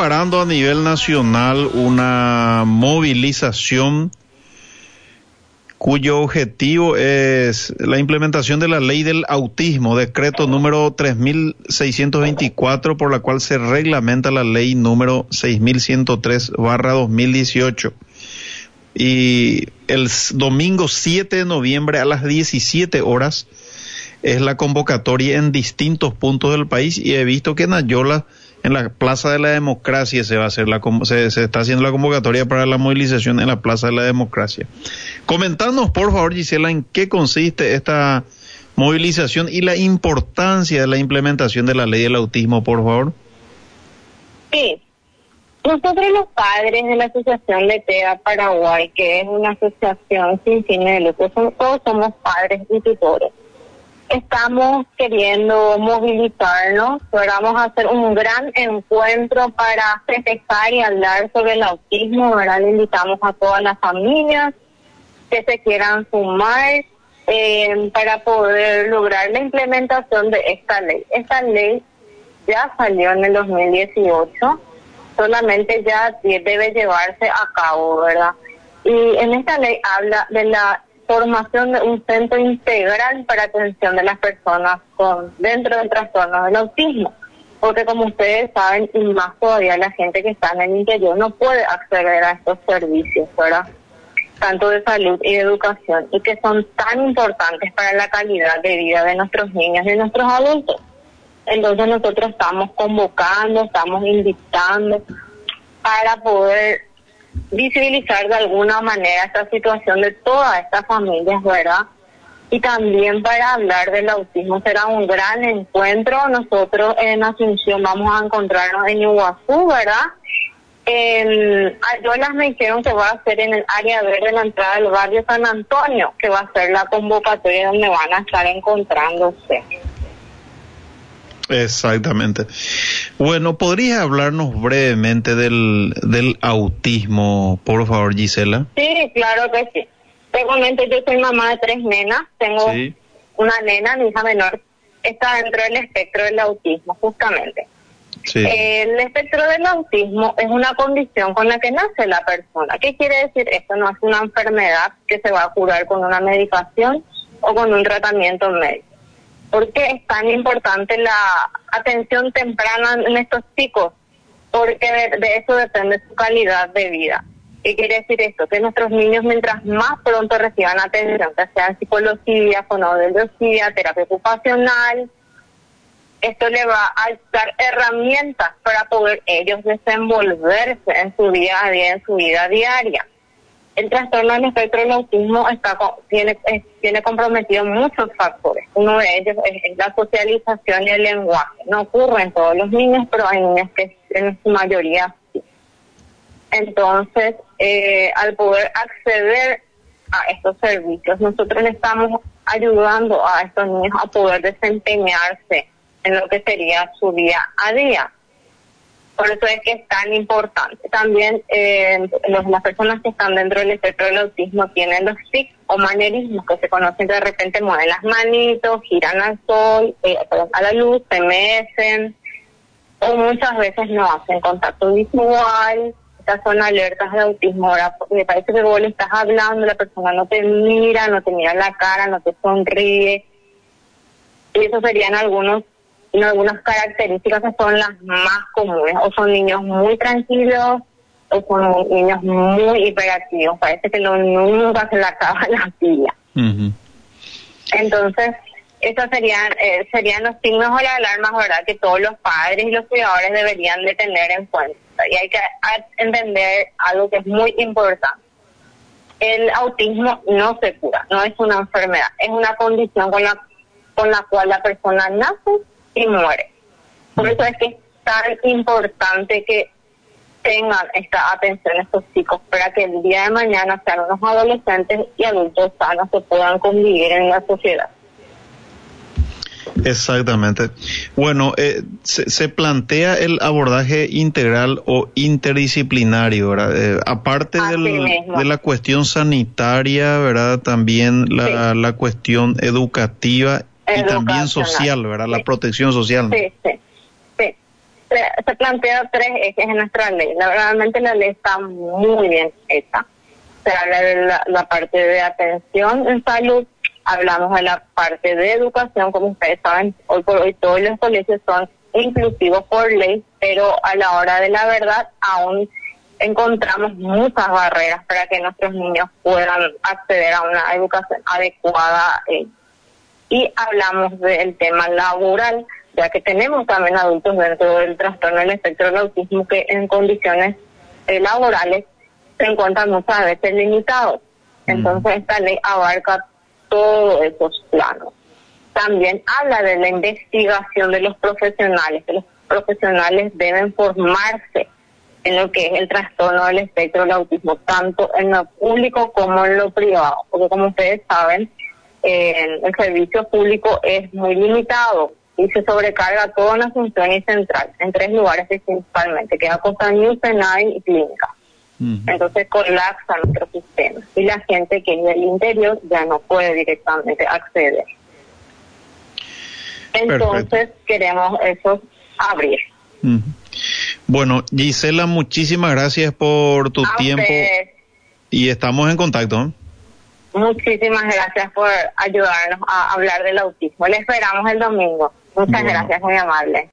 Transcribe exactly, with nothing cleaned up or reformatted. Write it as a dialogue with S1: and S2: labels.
S1: preparando a nivel nacional una movilización cuyo objetivo es la implementación de la ley del autismo, decreto número tres mil seiscientos veinticuatro, por la cual se reglamenta la ley número seis mil ciento tres barra dos mil dieciocho. Y el domingo siete de noviembre a las diecisiete horas es la convocatoria en distintos puntos del país, y he visto que en Ayola, en la Plaza de la Democracia, se va a hacer la se, se está haciendo la convocatoria para la movilización en la Plaza de la Democracia. Comentanos, por favor, Gisela, en qué consiste esta movilización y la importancia de la implementación de la ley del autismo, por favor.
S2: Sí, nosotros los padres de la Asociación de TEA Paraguay, que es una asociación sin fines de lucro, todos somos padres y tutores. Estamos queriendo movilizarnos, vamos a hacer un gran encuentro para festejar y hablar sobre el autismo, ¿verdad? Le invitamos a todas las familias que se quieran sumar eh, para poder lograr la implementación de esta ley. Esta ley ya salió en el dos mil dieciocho, solamente ya debe llevarse a cabo, ¿verdad? Y en esta ley habla de la formación de un centro integral para atención de las personas con dentro del trastorno del autismo, porque como ustedes saben, y más todavía la gente que está en el interior no puede acceder a estos servicios, ¿verdad? Tanto de salud y de educación, y que son tan importantes para la calidad de vida de nuestros niños y de nuestros adultos. Entonces nosotros estamos convocando, estamos invitando para poder visibilizar de alguna manera esta situación de todas estas familias, ¿verdad? Y también para hablar del autismo. Será un gran encuentro. Nosotros en Asunción vamos a encontrarnos en Iguazú, ¿verdad? En Ayolas me dijeron que va a ser en el área verde, en la entrada del barrio San Antonio, que va a ser la convocatoria donde van a estar encontrándose.
S1: Exactamente. Bueno, ¿podrías hablarnos brevemente del, del autismo, por favor, Gisela?
S2: Sí, claro que sí. Te comento, yo soy mamá de tres nenas. Tengo sí. una nena, mi hija menor, está dentro del espectro del autismo, justamente. Sí. El espectro del autismo es una condición con la que nace la persona. ¿Qué quiere decir esto? No es una enfermedad que se va a curar con una medicación o con un tratamiento médico. ¿Por qué es tan importante la atención temprana en estos chicos? Porque de, de eso depende su calidad de vida. ¿Qué quiere decir esto? Que nuestros niños, mientras más pronto reciban atención, ya sea en psicología, fonoaudiología, terapia ocupacional, esto le va a dar herramientas para poder ellos desenvolverse en su día a día, en su vida diaria. El trastorno del espectro del autismo está tiene es, tiene comprometido muchos factores. Uno de ellos es, es la socialización y el lenguaje. No ocurre en todos los niños, pero hay niños que en su mayoría sí. Entonces, eh, al poder acceder a estos servicios, nosotros le estamos ayudando a estos niños a poder desempeñarse en lo que sería su día a día. Por eso es que es tan importante. También eh, los, las personas que están dentro del espectro del autismo tienen los tics o manierismos, que se conocen, que de repente mueven las manitos, giran al sol, eh, a la luz, se mecen, o muchas veces no hacen contacto visual. Estas son alertas de autismo. Ahora, me parece que vos le estás hablando, la persona no te mira, no te mira la cara, no te sonríe. Y esos serían algunos y algunas características que son las más comunes, o son niños muy tranquilos, o son niños muy hiperactivos, parece que no, nunca se le acaba la pila. Uh-huh. Entonces, esos serían eh, serían los signos o las alarmas, ¿verdad?, que todos los padres y los cuidadores deberían de tener en cuenta. Y hay que entender algo que es muy importante. El autismo no se cura, no es una enfermedad, es una condición con la, con la cual la persona nace y muere. Por eso es que es tan importante que tengan esta atención a estos chicos para que el día de mañana sean unos adolescentes y adultos sanos que puedan convivir en la sociedad.
S1: Exactamente. Bueno, eh, se, se plantea el abordaje integral o interdisciplinario, ¿verdad? Eh, aparte del, de la cuestión sanitaria, ¿verdad? También la, sí. la cuestión educativa y también social, ¿verdad? Sí. La protección social, ¿no?
S2: Sí, sí, sí. se, se plantea tres ejes en nuestra ley. La, realmente la ley está muy bien hecha. Se habla de la, la parte de atención en salud, hablamos de la parte de educación. Como ustedes saben, hoy por hoy todos los colegios son inclusivos por ley, pero a la hora de la verdad aún encontramos muchas barreras para que nuestros niños puedan acceder a una educación adecuada. Eh, y hablamos del tema laboral, ya que tenemos también adultos dentro del trastorno del espectro del autismo que en condiciones eh, laborales se encuentran muchas veces limitados. Entonces esta ley abarca todos esos planos. También habla de la investigación de los profesionales, que los profesionales deben formarse en lo que es el trastorno del espectro del autismo, tanto en lo público como en lo privado, porque como ustedes saben, eh, el servicio público es muy limitado y se sobrecarga toda una función y central, en tres lugares principalmente, que es Acosañú, Senai y Clínica. Uh-huh. Entonces colapsa nuestro sistema y la gente que es del interior ya no puede directamente acceder. Entonces Perfecto. Queremos eso abrir.
S1: Uh-huh. Bueno, Gisela, muchísimas gracias por tu
S2: A
S1: tiempo
S2: ustedes.
S1: Y estamos en contacto.
S2: Muchísimas gracias por ayudarnos a hablar del autismo. Le esperamos el domingo. Muchas bueno. gracias, muy amable.